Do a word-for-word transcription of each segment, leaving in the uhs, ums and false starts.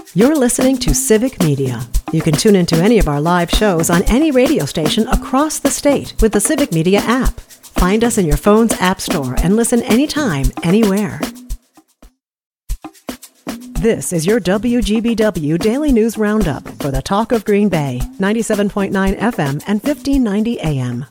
You're listening to Civic Media. You can tune into any of our live shows on any radio station across the state with the Civic Media app. Find us in your phone's app store and listen anytime, anywhere. This is your W G B W Daily News Roundup for the Talk of Green Bay, ninety-seven point nine F M and fifteen ninety A M.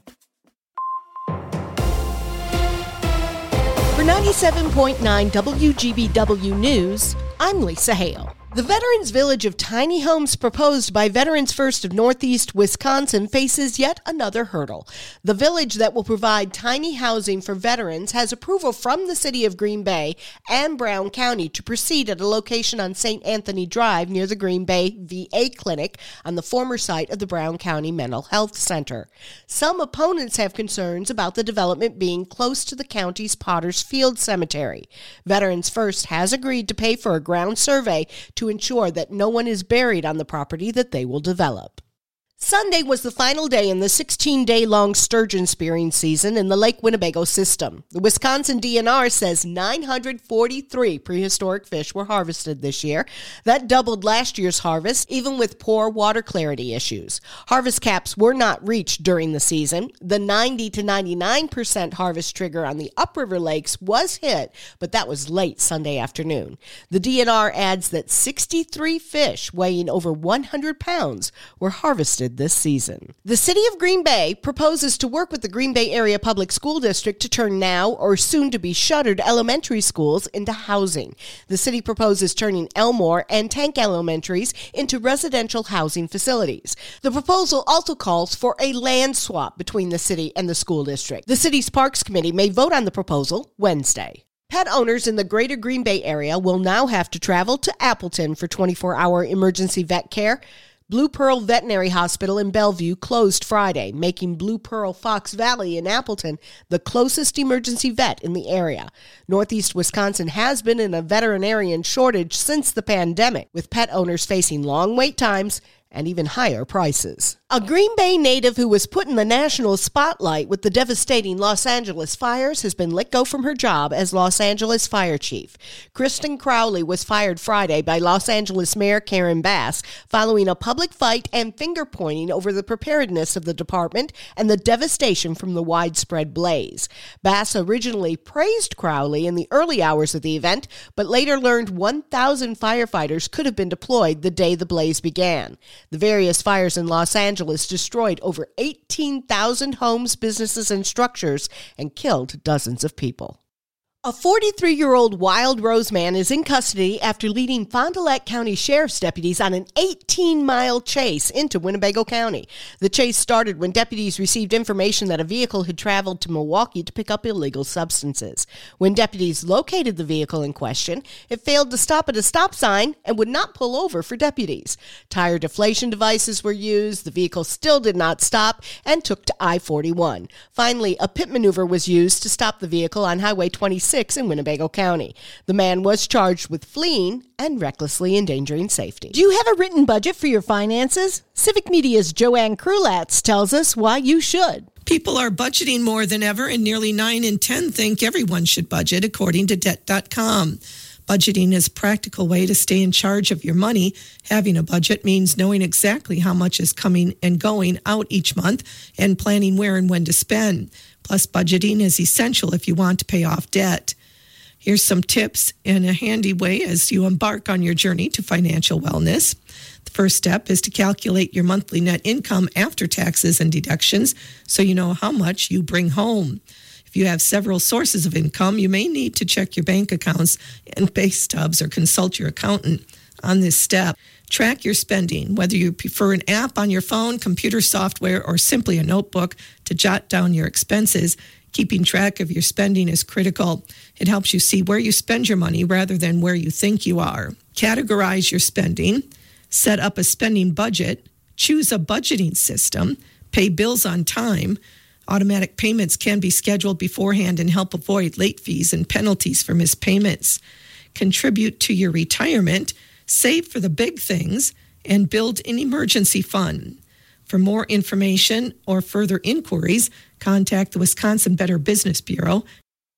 For ninety-seven point nine W G B W News, I'm Lisa Hale. The Veterans Village of tiny homes proposed by Veterans First of Northeast Wisconsin faces yet another hurdle. The village that will provide tiny housing for veterans has approval from the city of Green Bay and Brown County to proceed at a location on Saint Anthony Drive near the Green Bay V A Clinic on the former site of the Brown County Mental Health Center. Some opponents have concerns about the development being close to the county's Potters Field Cemetery. Veterans First has agreed to pay for a ground survey to to ensure that no one is buried on the property that they will develop. Sunday was the final day in the sixteen-day-long sturgeon spearing season in the Lake Winnebago system. The Wisconsin D N R says nine hundred forty-three prehistoric fish were harvested this year. That doubled last year's harvest, even with poor water clarity issues. Harvest caps were not reached during the season. The ninety to ninety-nine percent harvest trigger on the upriver lakes was hit, but that was late Sunday afternoon. The D N R adds that sixty-three fish weighing over one hundred pounds were harvested this season. The city of Green Bay proposes to work with the Green Bay Area Public School District to turn now or soon to be shuttered elementary schools into housing. The city proposes turning Elmore and Tank Elementaries into residential housing facilities. The proposal also calls for a land swap between the city and the school district. The city's Parks Committee may vote on the proposal Wednesday. Pet owners in the greater Green Bay area will now have to travel to Appleton for twenty-four hour emergency vet care. Blue Pearl Veterinary Hospital in Bellevue closed Friday, making Blue Pearl Fox Valley in Appleton the closest emergency vet in the area. Northeast Wisconsin has been in a veterinarian shortage since the pandemic, with pet owners facing long wait times and even higher prices. A Green Bay native who was put in the national spotlight with the devastating Los Angeles fires has been let go from her job as Los Angeles fire chief. Kristen Crowley was fired Friday by Los Angeles Mayor Karen Bass following a public fight and finger-pointing over the preparedness of the department and the devastation from the widespread blaze. Bass originally praised Crowley in the early hours of the event, but later learned one thousand firefighters could have been deployed the day the blaze began. The various fires in Los Angeles destroyed over eighteen thousand homes, businesses, and structures and killed dozens of people. A forty-three-year-old Wild Rose man is in custody after leading Fond du Lac County Sheriff's deputies on an eighteen-mile chase into Winnebago County. The chase started when deputies received information that a vehicle had traveled to Milwaukee to pick up illegal substances. When deputies located the vehicle in question, it failed to stop at a stop sign and would not pull over for deputies. Tire deflation devices were used, the vehicle still did not stop, and took to I forty-one. Finally, a pit maneuver was used to stop the vehicle on Highway twenty-six in Winnebago County. The man was charged with fleeing and recklessly endangering safety. Do you have a written budget for your finances? Civic Media's Joanne Krulatz tells us why you should. People are budgeting more than ever, and nearly nine in ten think everyone should budget, according to debt dot com. Budgeting is a practical way to stay in charge of your money. Having a budget means knowing exactly how much is coming and going out each month and planning where and when to spend. Plus, budgeting is essential if you want to pay off debt. Here's some tips in a handy way as you embark on your journey to financial wellness. The first step is to calculate your monthly net income after taxes and deductions so you know how much you bring home. If you have several sources of income, you may need to check your bank accounts and pay stubs or consult your accountant on this step. Track your spending, whether you prefer an app on your phone, computer software, or simply a notebook to jot down your expenses. Keeping track of your spending is critical. It helps you see where you spend your money rather than where you think you are. Categorize your spending. Set up a spending budget. Choose a budgeting system. Pay bills on time. Automatic payments can be scheduled beforehand and help avoid late fees and penalties for missed payments. Contribute to your retirement. Save for the big things and build an emergency fund. For more information or further inquiries, contact the Wisconsin Better Business Bureau.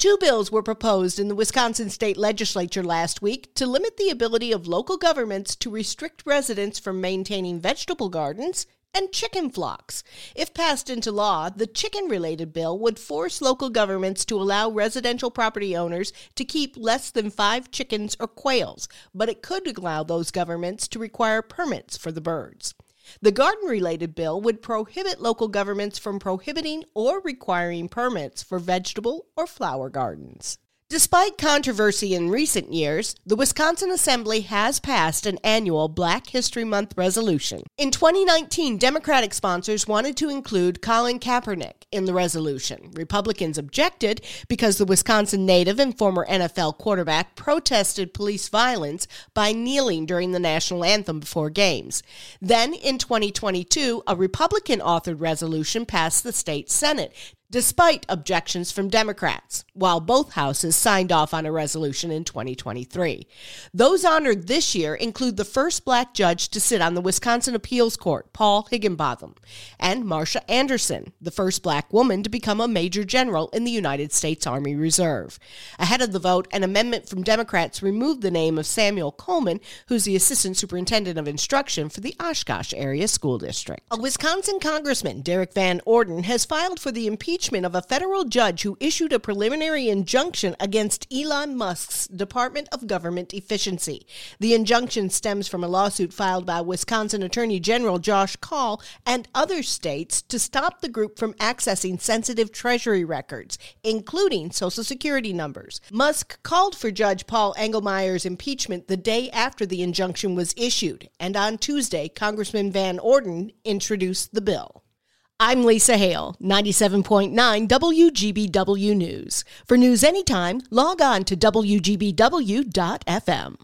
Two bills were proposed in the Wisconsin State Legislature last week to limit the ability of local governments to restrict residents from maintaining vegetable gardens and chicken flocks. If passed into law, the chicken-related bill would force local governments to allow residential property owners to keep less than five chickens or quails, but it could allow those governments to require permits for the birds. The garden-related bill would prohibit local governments from prohibiting or requiring permits for vegetable or flower gardens. Despite controversy in recent years, the Wisconsin Assembly has passed an annual Black History Month resolution. In twenty nineteen, Democratic sponsors wanted to include Colin Kaepernick in the resolution. Republicans objected because the Wisconsin native and former N F L quarterback protested police violence by kneeling during the national anthem before games. Then, in twenty twenty-two, a Republican-authored resolution passed the state Senate, despite objections from Democrats, while both houses signed off on a resolution in twenty twenty-three. Those honored this year include the first black judge to sit on the Wisconsin Appeals Court, Paul Higginbotham, and Marsha Anderson, the first black woman to become a major general in the United States Army Reserve. Ahead of the vote, an amendment from Democrats removed the name of Samuel Coleman, who's the Assistant Superintendent of Instruction for the Oshkosh Area School District. A Wisconsin Congressman, Derek Van Orden, has filed for the impeachment of a federal judge who issued a preliminary injunction against Elon Musk's Department of Government Efficiency. The injunction stems from a lawsuit filed by Wisconsin Attorney General Josh Kaul and other states to stop the group from accessing sensitive Treasury records, including Social Security numbers. Musk called for Judge Paul Engelmeyer's impeachment the day after the injunction was issued, and on Tuesday, Congressman Van Orden introduced the bill. I'm Lisa Hale, ninety-seven point nine W G B W News. For news anytime, log on to W G B W dot F M.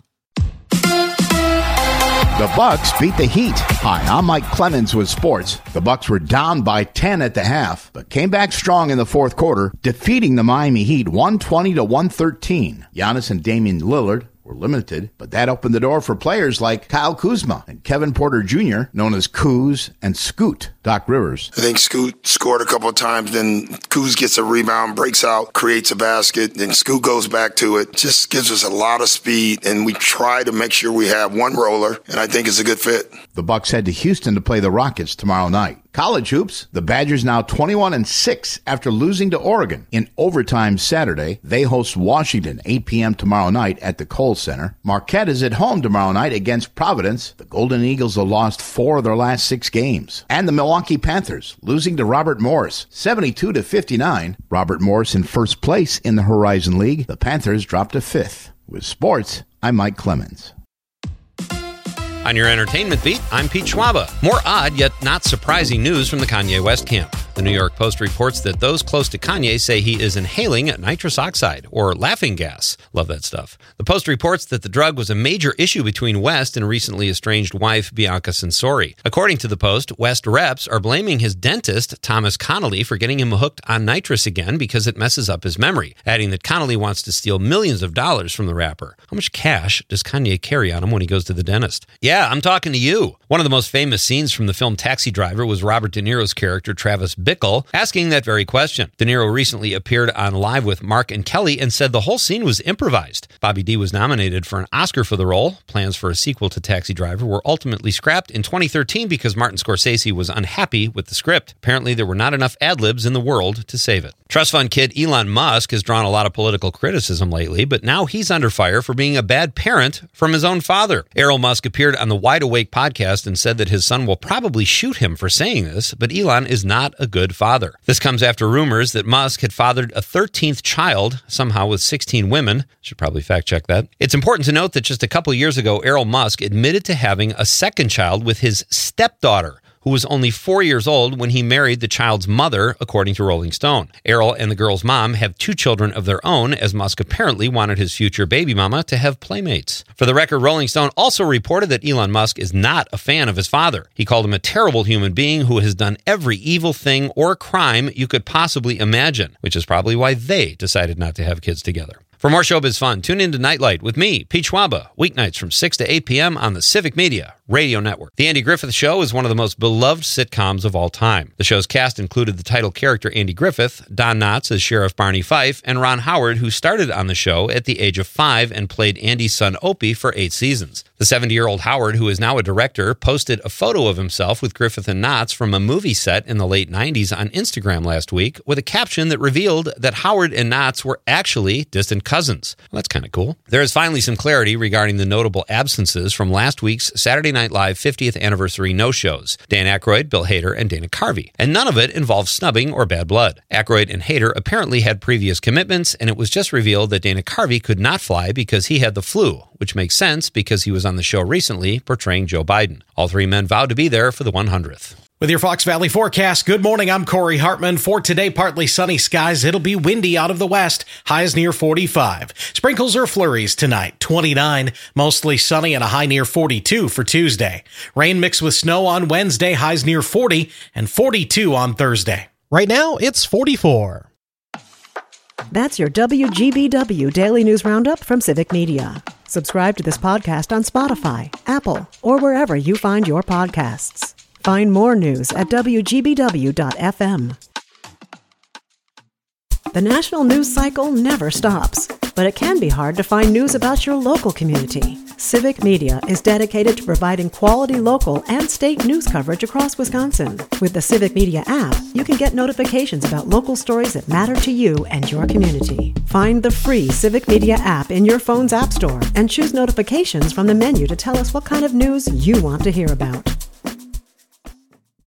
The Bucks beat the Heat. Hi, I'm Mike Clemens with sports. The Bucks were down by ten at the half, but came back strong in the fourth quarter, defeating the Miami Heat one twenty to one thirteen. Giannis and Damian Lillard were limited, but that opened the door for players like Kyle Kuzma and Kevin Porter Junior, known as Kuz and Scoot. Doc Rivers. I think Scoot scored a couple of times, then Kuz gets a rebound, breaks out, creates a basket, then Scoot goes back to it. Just gives us a lot of speed, and we try to make sure we have one roller, and I think it's a good fit. The Bucks head to Houston to play the Rockets tomorrow night. College hoops, the Badgers now twenty-one and six after losing to Oregon. In overtime Saturday, they host Washington eight p.m. tomorrow night at the Kohl Center. Marquette is at home tomorrow night against Providence. The Golden Eagles have lost four of their last six games. And the Milwaukee Panthers losing to Robert Morris seventy-two to fifty-nine. Robert Morris in first place in the Horizon League. The Panthers dropped to fifth. With sports, I'm Mike Clemens. On your entertainment beat, I'm Pete Schwaba. More odd yet not surprising news from the Kanye West camp. The New York Post reports that those close to Kanye say he is inhaling nitrous oxide, or laughing gas. Love that stuff. The Post reports that the drug was a major issue between West and recently estranged wife Bianca Censori. According to the Post, West reps are blaming his dentist, Thomas Connolly, for getting him hooked on nitrous again because it messes up his memory, adding that Connolly wants to steal millions of dollars from the rapper. How much cash does Kanye carry on him when he goes to the dentist? Yeah, I'm talking to you. One of the most famous scenes from the film Taxi Driver was Robert De Niro's character, Travis Bickle, asking that very question. De Niro recently appeared on Live with Mark and Kelly and said the whole scene was improvised. Bobby D was nominated for an Oscar for the role. Plans for a sequel to Taxi Driver were ultimately scrapped in twenty thirteen because Martin Scorsese was unhappy with the script. Apparently, there were not enough ad-libs in the world to save it. Trust fund kid Elon Musk has drawn a lot of political criticism lately, but now he's under fire for being a bad parent from his own father. Errol Musk appeared on the Wide Awake podcast and said that his son will probably shoot him for saying this, but Elon is not a good father. This comes after rumors that Musk had fathered a thirteenth child, somehow with sixteen women. Should probably fact check that. It's important to note that just a couple years ago, Errol Musk admitted to having a second child with his stepdaughter, who was only four years old when he married the child's mother, according to Rolling Stone. Errol and the girl's mom have two children of their own, as Musk apparently wanted his future baby mama to have playmates. For the record, Rolling Stone also reported that Elon Musk is not a fan of his father. He called him a terrible human being who has done every evil thing or crime you could possibly imagine, which is probably why they decided not to have kids together. For more showbiz fun, tune in to Nightlight with me, Pete Schwaba, weeknights from six to eight p.m. on the Civic Media Radio Network. The Andy Griffith Show is one of the most beloved sitcoms of all time. The show's cast included the title character Andy Griffith, Don Knotts as Sheriff Barney Fife, and Ron Howard, who started on the show at the age of five and played Andy's son Opie for eight seasons. The seventy-year-old Howard, who is now a director, posted a photo of himself with Griffith and Knotts from a movie set in the late nineties on Instagram last week with a caption that revealed that Howard and Knotts were actually distant cousins. Well, that's kind of cool. There is finally some clarity regarding the notable absences from last week's Saturday Night Live fiftieth anniversary no-shows. Dan Aykroyd, Bill Hader, and Dana Carvey. And none of it involved snubbing or bad blood. Aykroyd and Hader apparently had previous commitments, and it was just revealed that Dana Carvey could not fly because he had the flu, which makes sense because he was on the show recently portraying Joe Biden. All three men vowed to be there for the one hundredth. With your Fox Valley forecast, good morning, I'm Corey Hartman. For today, partly sunny skies. It'll be windy out of the west, highs near forty-five. Sprinkles or flurries tonight, twenty-nine. Mostly sunny and a high near forty-two for Tuesday. Rain mixed with snow on Wednesday, highs near forty, and forty-two on Thursday. Right now, it's forty-four. That's your W G B W Daily News Roundup from Civic Media. Subscribe to this podcast on Spotify, Apple, or wherever you find your podcasts. Find more news at W G B W dot F M. The national news cycle never stops, but it can be hard to find news about your local community. Civic Media is dedicated to providing quality local and state news coverage across Wisconsin. With the Civic Media app, you can get notifications about local stories that matter to you and your community. Find the free Civic Media app in your phone's app store and choose notifications from the menu to tell us what kind of news you want to hear about.